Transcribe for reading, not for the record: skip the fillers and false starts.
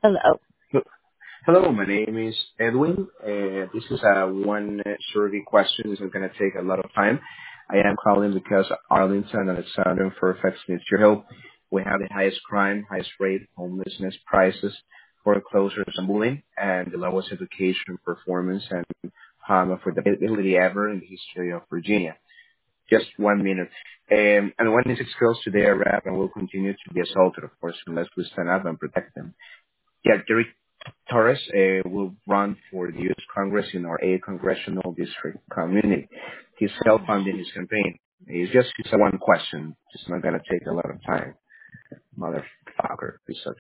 Hello. Hello, my name is Edwin. This is a one survey question. This is going to take a lot of time. I am calling because Arlington and Southern Fairfax needs your help. We have the highest crime, highest rate, homelessness prices, foreclosures and bullying, and the lowest education performance and affordability ever in the history of Virginia. Just 1 minute. And when these girls today are rap and will continue to be assaulted, of course, unless we stand up and protect them. Yeah, Derek Torres will run for the U.S. Congress in our 8th congressional district community. He's self-funding his campaign. It's a one question. It's not going to take a lot of time. Motherfucker. Piece of